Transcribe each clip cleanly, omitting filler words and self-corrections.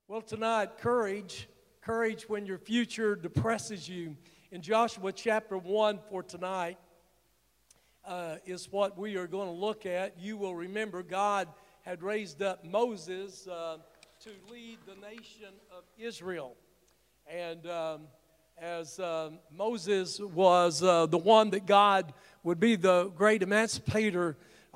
Well, tonight, courage when your future depresses you. In Joshua chapter 1 for tonight is what we are going to look at. You will remember God had raised up Moses to lead the nation of Israel. And as Moses was the one that God would be the great emancipator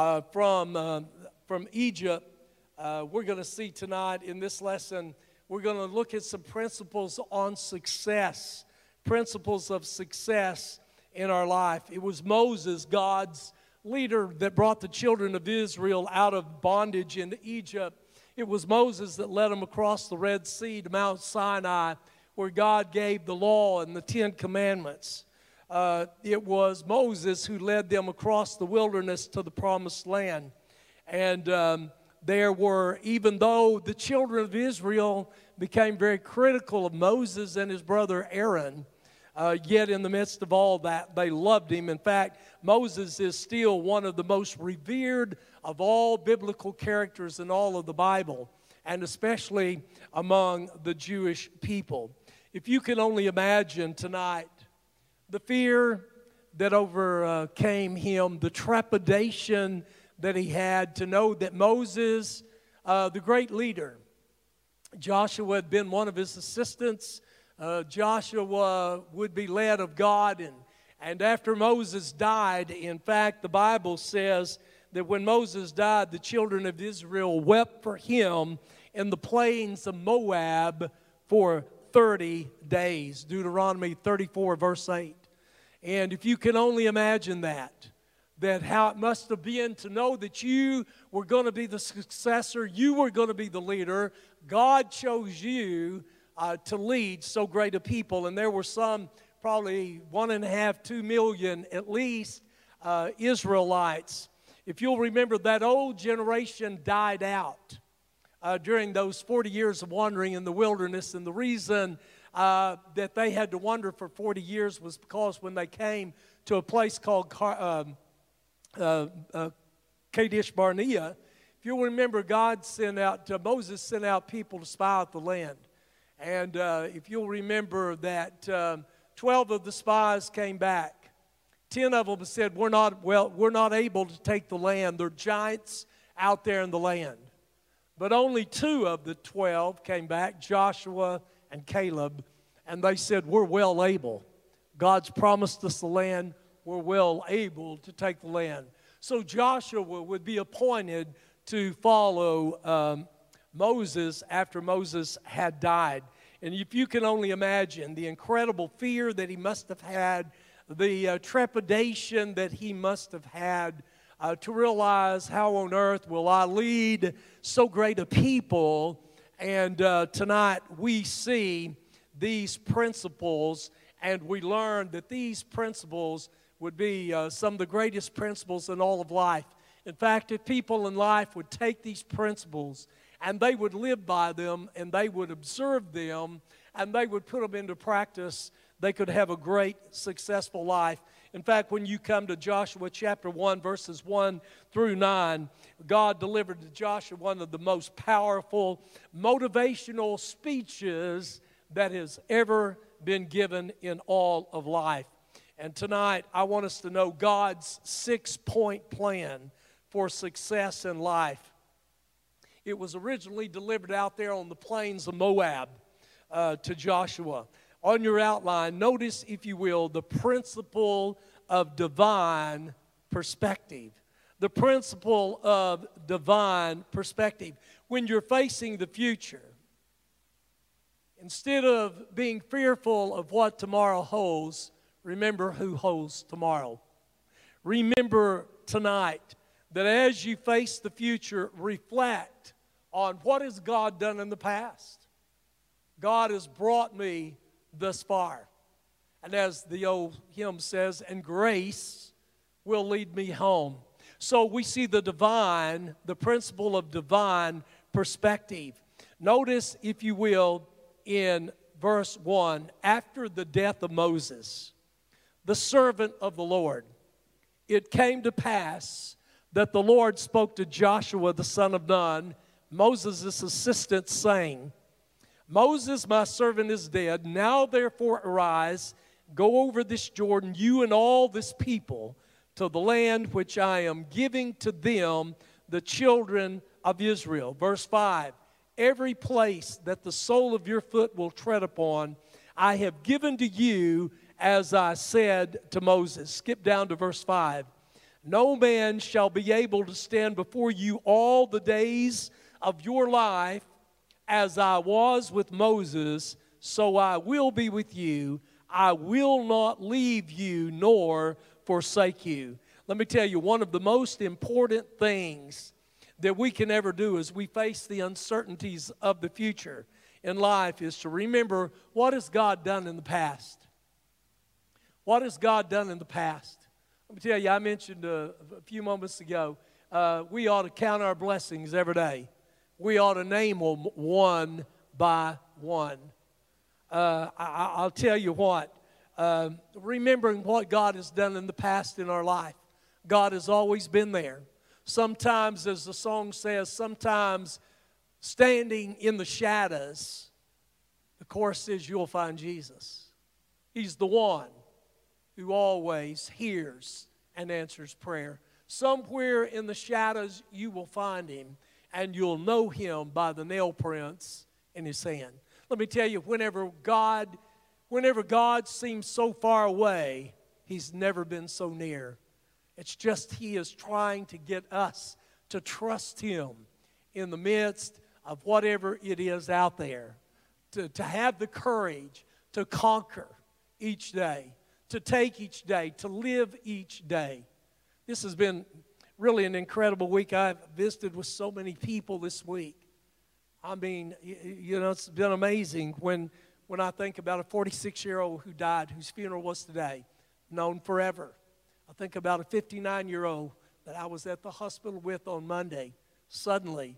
from Egypt, we're going to see tonight in this lesson, we're going to look at some principles on success, principles of success in our life. It was Moses, God's leader, that brought the children of Israel out of bondage into Egypt. It was Moses that led them across the Red Sea to Mount Sinai, where God gave the law and the 10 Commandments. It was Moses who led them across the wilderness to the Promised Land. And there were, even though the children of Israel became very critical of Moses and his brother Aaron, yet in the midst of all that, they loved him. In fact, Moses is still one of the most revered of all biblical characters in all of the Bible, and especially among the Jewish people. If you can only imagine tonight the fear that overcame him, the trepidation that he had to know that Moses, the great leader, Joshua had been one of his assistants. Joshua would be led of God, and after Moses died, in fact, the Bible says that when Moses died, the children of Israel wept for him in the plains of Moab for 30 days. Deuteronomy 34, verse 8. And if you can only imagine that how it must have been to know that you were going to be the successor, you were going to be the leader. God chose you to lead so great a people. And there were some, probably 1.5, 2 million at least, Israelites. If you'll remember, that old generation died out during those 40 years of wandering in the wilderness. And the reason that they had to wander for 40 years was because when they came to a place called Kadesh Barnea, if you'll remember, Moses sent out people to spy out the land. And if you'll remember that 12 of the spies came back. 10 of them said, we're not able to take the land. There are giants out there in the land. But only 2 of the 12 came back, Joshua and Caleb, and they said, we're well able. God's promised us the land. We're well able to take the land. So Joshua would be appointed to follow Moses after Moses had died. And if you can only imagine the incredible fear that he must have had, the trepidation that he must have had to realize, how on earth will I lead so great a people? And tonight we see these principles, and we learn that these principles would be some of the greatest principles in all of life. In fact, if people in life would take these principles and they would live by them and they would observe them and they would put them into practice, they could have a great, successful life. In fact, when you come to Joshua chapter 1, verses 1 through 9, God delivered to Joshua one of the most powerful motivational speeches that has ever been given in all of life. And tonight, I want us to know God's 6-point plan for success in life. It was originally delivered out there on the plains of Moab to Joshua. On your outline, notice, if you will, the principle of divine perspective. The principle of divine perspective. When you're facing the future, instead of being fearful of what tomorrow holds, remember who holds tomorrow. Remember tonight that as you face the future, reflect on what has God done in the past. God has brought me thus far. And as the old hymn says, and grace will lead me home. So we see the principle of divine perspective. Notice, if you will, in verse 1, after the death of Moses, the servant of the Lord, it came to pass that the Lord spoke to Joshua the son of Nun, Moses' assistant, saying, Moses, my servant, is dead. Now therefore arise, go over this Jordan, you and all this people, to the land which I am giving to them, the children of Israel. Verse 5, every place that the sole of your foot will tread upon, I have given to you, as I said to Moses. Skip down to verse 5. No man shall be able to stand before you all the days of your life. As I was with Moses, so I will be with you. I will not leave you nor forsake you. Let me tell you, one of the most important things that we can ever do as we face the uncertainties of the future in life is to remember, what has God done in the past? What has God done in the past? Let me tell you, I mentioned a few moments ago, we ought to count our blessings every day. We ought to name them one by one. I'll tell you what, remembering what God has done in the past in our life, God has always been there. Sometimes, as the song says, sometimes standing in the shadows, the chorus says, you'll find Jesus. He's the one who always hears and answers prayer. Somewhere in the shadows you will find Him, and you'll know Him by the nail prints in His hand. Let me tell you, whenever God seems so far away, He's never been so near. It's just He is trying to get us to trust Him in the midst of whatever it is out there, to have the courage to conquer each day, to take each day, to live each day. This has been really an incredible week. I've visited with so many people this week. I mean, it's been amazing when I think about a 46-year-old who died, whose funeral was today, known forever. I think about a 59-year-old that I was at the hospital with on Monday, suddenly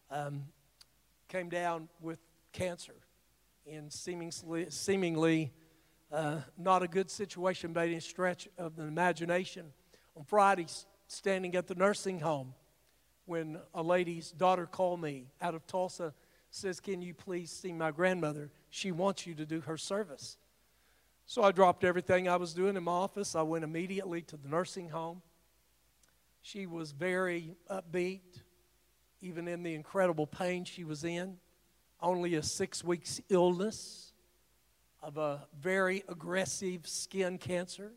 came down with cancer in seemingly not a good situation by any stretch of the imagination. On Friday, standing at the nursing home, when a lady's daughter called me out of Tulsa, says, can you please see my grandmother? She wants you to do her service. So I dropped everything I was doing in my office. I went immediately to the nursing home. She was very upbeat, even in the incredible pain she was in. Only a 6 weeks illness of a very aggressive skin cancer.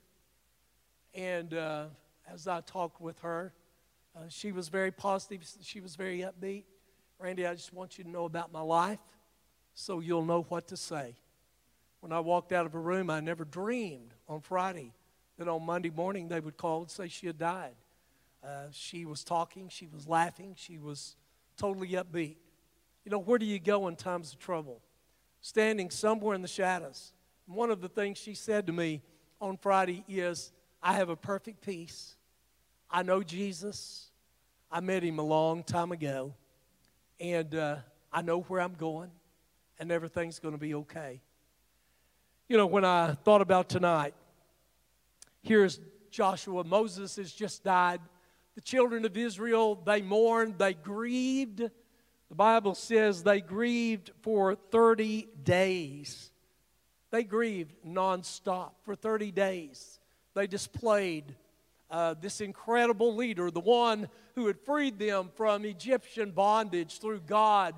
And as I talked with her, she was very positive. She was very upbeat. Randy, I just want you to know about my life so you'll know what to say. When I walked out of her room, I never dreamed on Friday that on Monday morning they would call and say she had died. She was talking. She was laughing. She was totally upbeat. You know, where do you go in times of trouble? Standing somewhere in the shadows. And one of the things she said to me on Friday is, I have a perfect peace. I know Jesus. I met Him a long time ago. And I know where I'm going. And everything's going to be okay. You know, when I thought about tonight, here's Joshua. Moses has just died. The children of Israel, they mourned, they grieved. The Bible says they grieved for 30 days. They grieved nonstop for 30 days. They displayed this incredible leader, the one who had freed them from Egyptian bondage through God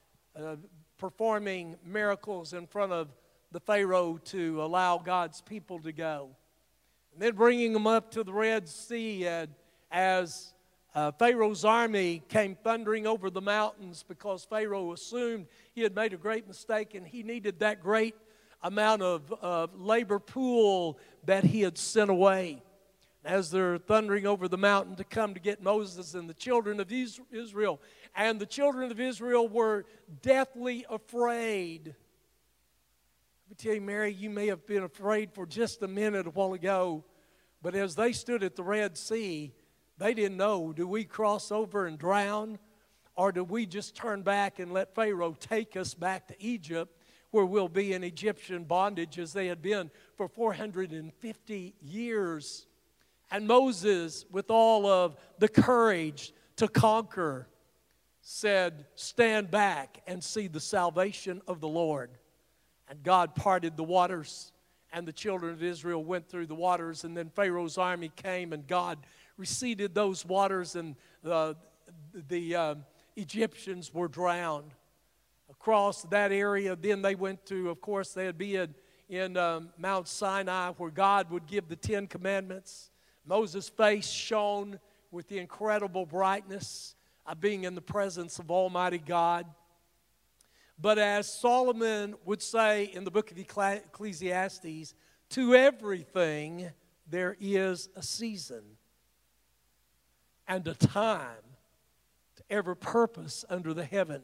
performing miracles in front of the Pharaoh to allow God's people to go. And then bringing them up to the Red Sea as Pharaoh's army came thundering over the mountains because Pharaoh assumed he had made a great mistake and he needed that great amount of labor pool that he had sent away. As they're thundering over the mountain to come to get Moses and the children of Israel. And the children of Israel were deathly afraid. Let me tell you, Mary, you may have been afraid for just a minute a while ago. But as they stood at the Red Sea, they didn't know, do we cross over and drown? Or do we just turn back and let Pharaoh take us back to Egypt, where we'll be in Egyptian bondage as they had been for 450 years? And Moses, with all of the courage to conquer, said, "Stand back and see the salvation of the Lord." And God parted the waters, and the children of Israel went through the waters, and then Pharaoh's army came, and God receded those waters, and the Egyptians were drowned. Across that area, then they went to, of course, they'd be in Mount Sinai, where God would give the 10 Commandments. Moses' face shone with the incredible brightness of being in the presence of Almighty God. But as Solomon would say in the book of Ecclesiastes, to everything there is a season and a time to every purpose under the heaven.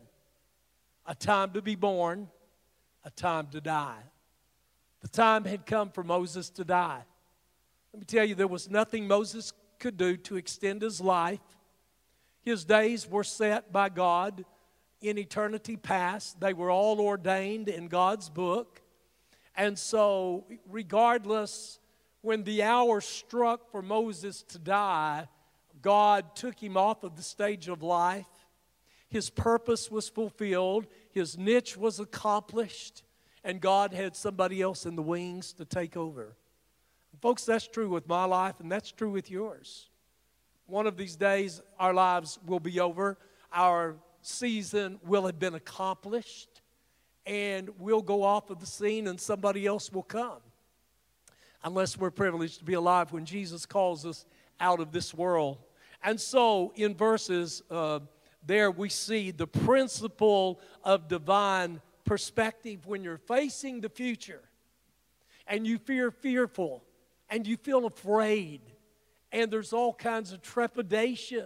A time to be born, a time to die. The time had come for Moses to die. Let me tell you, there was nothing Moses could do to extend his life. His days were set by God in eternity past. They were all ordained in God's book. And so, regardless, when the hour struck for Moses to die, God took him off of the stage of life. His purpose was fulfilled. His niche was accomplished. And God had somebody else in the wings to take over. And folks, that's true with my life, and that's true with yours. One of these days, our lives will be over. Our season will have been accomplished. And we'll go off of the scene, and somebody else will come. Unless we're privileged to be alive when Jesus calls us out of this world. And so, in verses there we see the principle of divine perspective. When you're facing the future and you feel fearful and you feel afraid and there's all kinds of trepidation,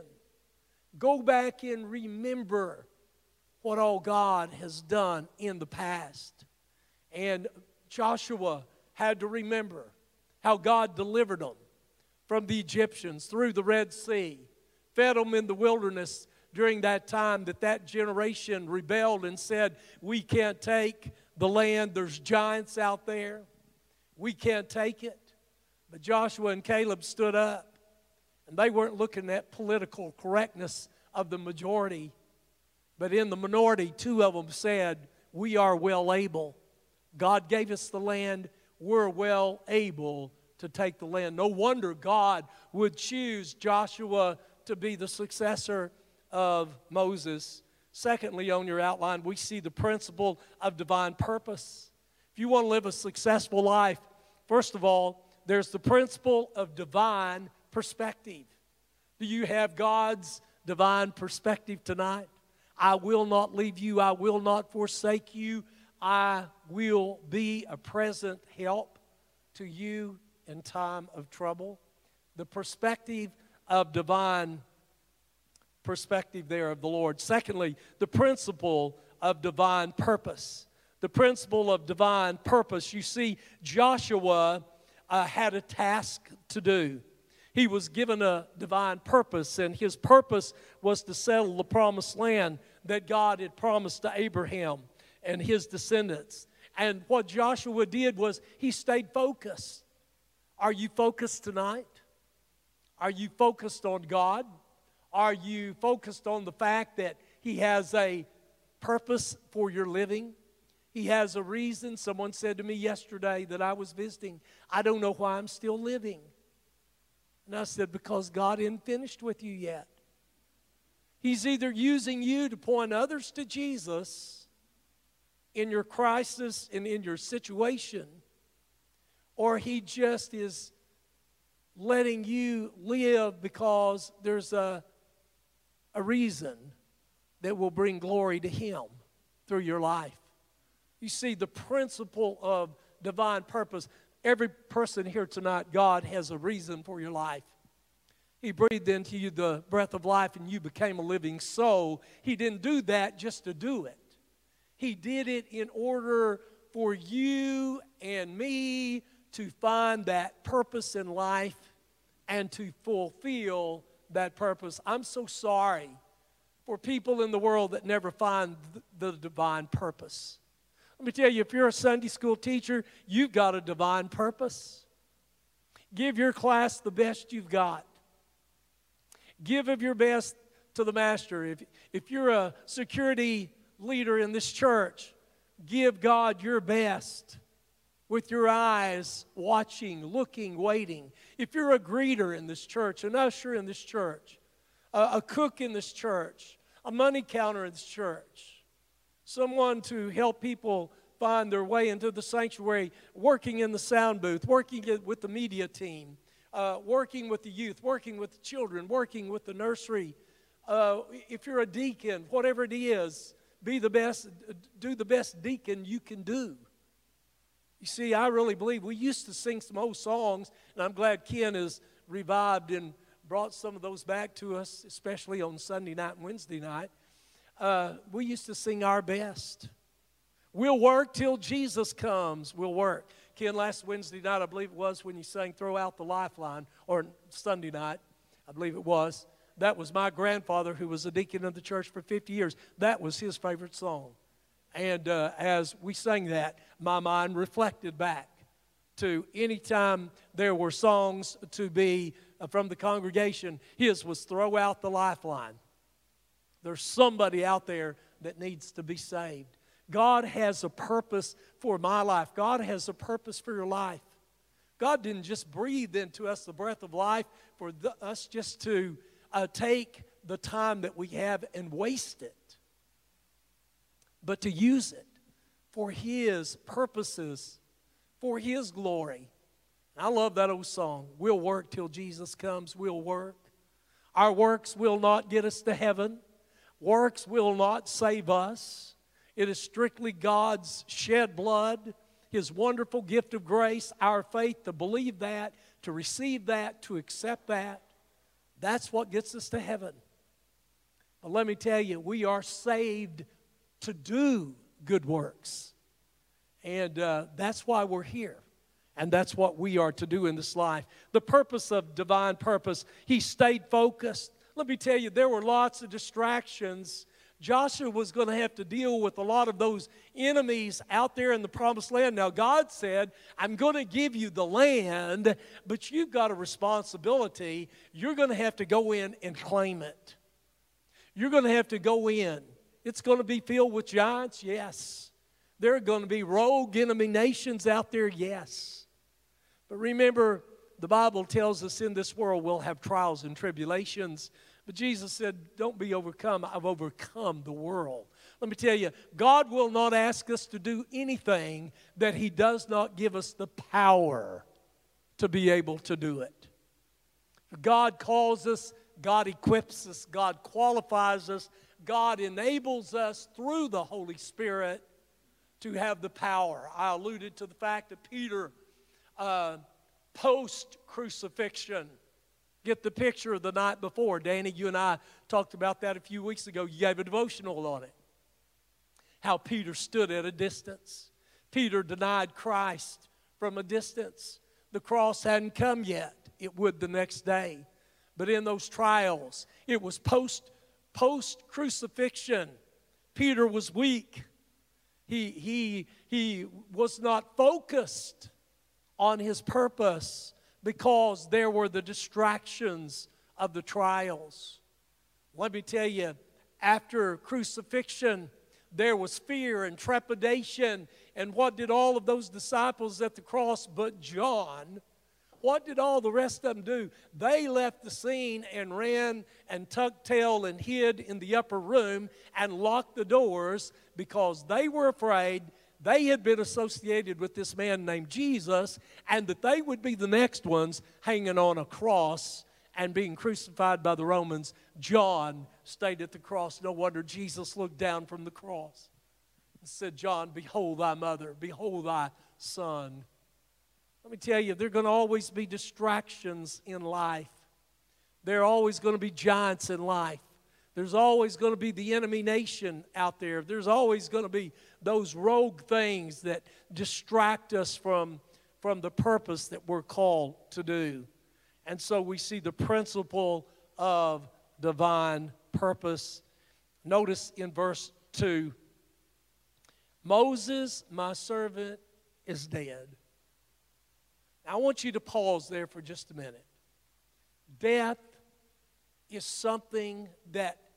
go back and remember what all God has done in the past. And Joshua had to remember how God delivered them from the Egyptians through the Red Sea, fed them in the wilderness during that time that generation rebelled and said, "We can't take the land. There's giants out there. We can't take it." But Joshua and Caleb stood up, and they weren't looking at political correctness of the majority. But in the minority, 2 of them said, "We are well able. God gave us the land. We're well able to take the land." No wonder God would choose Joshua to be the successor of Moses. Secondly, on your outline, we see the principle of divine purpose. If you want to live a successful life, first of all, there's the principle of divine perspective. Do you have God's divine perspective tonight? I will not leave you. I will not forsake you. I will be a present help to you in time of trouble. The perspective of divine perspective there of the Lord. Secondly, the principle of divine purpose. The principle of divine purpose. You see, Joshua had a task to do. He was given a divine purpose, and his purpose was to settle the promised land that God had promised to Abraham and his descendants. And what Joshua did was he stayed focused. Are you focused tonight? Are you focused on God? Are you focused on the fact that He has a purpose for your living? He has a reason. Someone said to me yesterday that I was visiting, "I don't know why I'm still living." And I said, "Because God isn't finished with you yet. He's either using you to point others to Jesus in your crisis and in your situation, or He just is letting you live because there's a reason that will bring glory to Him through your life." You see, the principle of divine purpose. Every person here tonight, God has a reason for your life. He breathed into you the breath of life and you became a living soul. He didn't do that just to do it. He did it in order for you and me to find that purpose in life and to fulfill that purpose. I'm so sorry for people in the world that never find the divine purpose. Let me tell you, if you're a Sunday school teacher, you've got a divine purpose. Give your class the best you've got. Give of your best to the master. If you're a security leader in this church, give God your best with your eyes watching, looking, waiting. If you're a greeter in this church, an usher in this church, a cook in this church, a money counter in this church, someone to help people find their way into the sanctuary, working in the sound booth, working with the media team, working with the youth, working with the children, working with the nursery. If you're a deacon, whatever it is, do the best deacon you can do. You see, I really believe we used to sing some old songs, and I'm glad Ken has revived and brought some of those back to us, especially on Sunday night and Wednesday night. We used to sing our best. We'll work till Jesus comes. We'll work. Ken, last Wednesday night, I believe it was, when you sang Throw Out the Lifeline, or Sunday night, I believe it was. That was my grandfather, who was a deacon of the church for 50 years. That was his favorite song. And as we sang that, my mind reflected back to any time there were songs to be from the congregation, his was Throw Out the Lifeline. There's somebody out there that needs to be saved. God has a purpose for my life. God has a purpose for your life. God didn't just breathe into us the breath of life for us just to take the time that we have and waste it, but to use it for His purposes, for His glory. I love that old song, we'll work till Jesus comes, we'll work. Our works will not get us to heaven. Works will not save us. It is strictly God's shed blood, His wonderful gift of grace, our faith to believe that, to receive that, to accept that. That's what gets us to heaven. But let me tell you, we are saved to do good works. And that's why we're here. And that's what we are to do in this life. The purpose of divine purpose, he stayed focused. Let me tell you, there were lots of distractions. Joshua was going to have to deal with a lot of those enemies out there in the promised land. Now, God said, I'm going to give you the land, but you've got a responsibility. You're going to have to go in and claim it. You're going to have to go in. It's going to be filled with giants, yes. There are going to be rogue enemy nations out there, yes. But remember, the Bible tells us in this world we'll have trials and tribulations. But Jesus said, don't be overcome. I've overcome the world. Let me tell you, God will not ask us to do anything that He does not give us the power to be able to do it. God calls us, God equips us, God qualifies us, God enables us through the Holy Spirit to have the power. I alluded to the fact that Peter, post-crucifixion, get the picture of the night before. Danny, you and I talked about that a few weeks ago. You gave a devotional on it. How Peter stood at a distance. Peter denied Christ from a distance. The cross hadn't come yet. It would the next day. But in those trials, it was post-crucifixion. Peter was weak. He was not focused on his purpose because there were the distractions of the trials. Let me tell you, after crucifixion, there was fear and trepidation. And what did all of those disciples at the cross but John? What did all the rest of them do? They left the scene and ran and tucked tail and hid in the upper room and locked the doors because they were afraid they had been associated with this man named Jesus and that they would be the next ones hanging on a cross and being crucified by the Romans. John stayed at the cross. No wonder Jesus looked down from the cross and said, John, behold thy mother, behold thy son. Let me tell you, there are going to always be distractions in life. There are always going to be giants in life. There's always going to be the enemy nation out there. There's always going to be those rogue things that distract us from the purpose that we're called to do. And so we see the principle of divine purpose. Notice in verse 2, Moses, my servant, is dead. Now, I want you to pause there for just a minute. Death is something that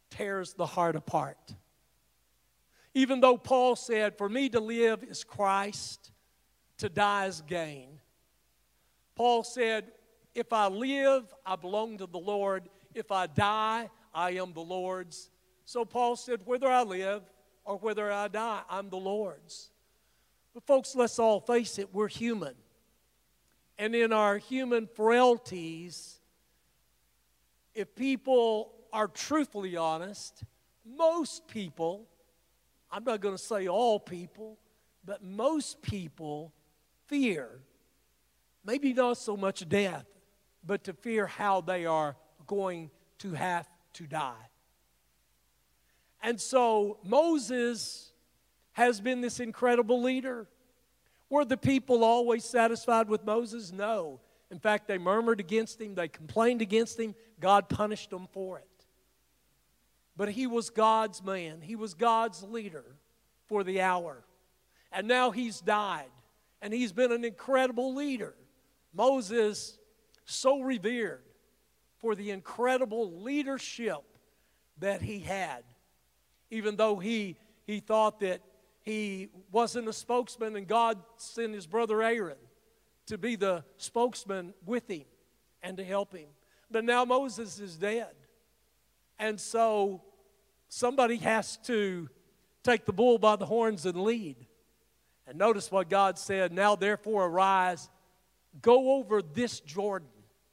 tears the heart apart. Even though Paul said, for me to live is Christ, to die is gain. Paul said, if I live, I belong to the Lord. If I die, I am the Lord's. So Paul said, whether I live or whether I die, I'm the Lord's. But folks, let's all face it, we're human. And in our human frailties, if people are truthfully honest, most people, I'm not going to say all people, but most people fear, maybe not so much death, but to fear how they are going to have to die. And so Moses has been this incredible leader. Were the people always satisfied with Moses? No. In fact, they murmured against him. They complained against him. God punished them for it. But he was God's man. He was God's leader for the hour. And now he's died. And he's been an incredible leader. Moses, so revered for the incredible leadership that he had. Even though he thought that he wasn't a spokesman, and God sent his brother Aaron to be the spokesman with him and to help him. But now Moses is dead. And so somebody has to take the bull by the horns and lead. And notice what God said, now therefore arise, go over this Jordan,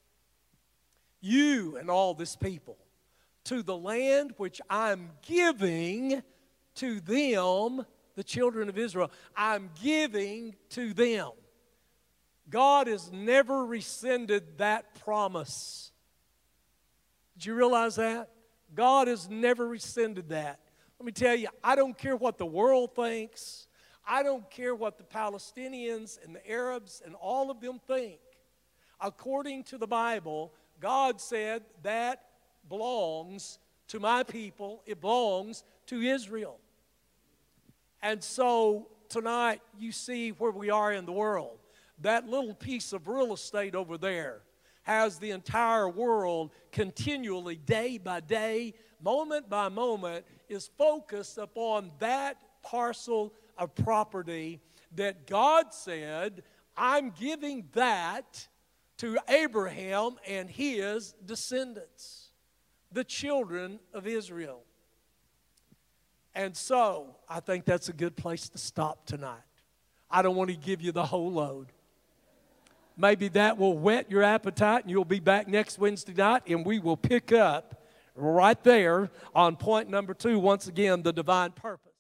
you and all this people, to the land which I'm giving to them, the children of Israel. I'm giving to them. God has never rescinded that promise. Did you realize that? God has never rescinded that. Let me tell you, I don't care what the world thinks. I don't care what the Palestinians and the Arabs and all of them think. According to the Bible, God said that belongs to my people. It belongs to Israel. And so tonight you see where we are in the world. That little piece of real estate over there has the entire world continually, day by day, moment by moment, is focused upon that parcel of property that God said, I'm giving that to Abraham and his descendants, the children of Israel. And so, I think that's a good place to stop tonight. I don't want to give you the whole load. Maybe that will whet your appetite, and you'll be back next Wednesday night, and we will pick up right there on point number 2, once again, the divine purpose.